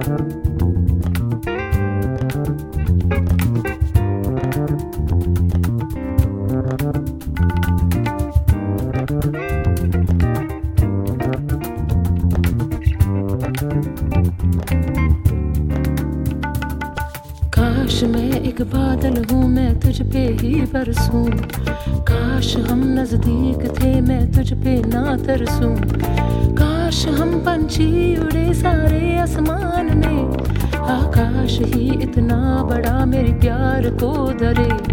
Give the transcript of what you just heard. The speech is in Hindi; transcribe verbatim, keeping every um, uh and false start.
काश मैं एक बादल हूँ, मैं तुझ पे ही बरसूं। काश हम नजदीक थे, मैं तुझ पे ना तरसूं। काश हम पंछी उड़े सारे आसमान में, आकाश ही इतना बड़ा मेरे प्यार को धरे।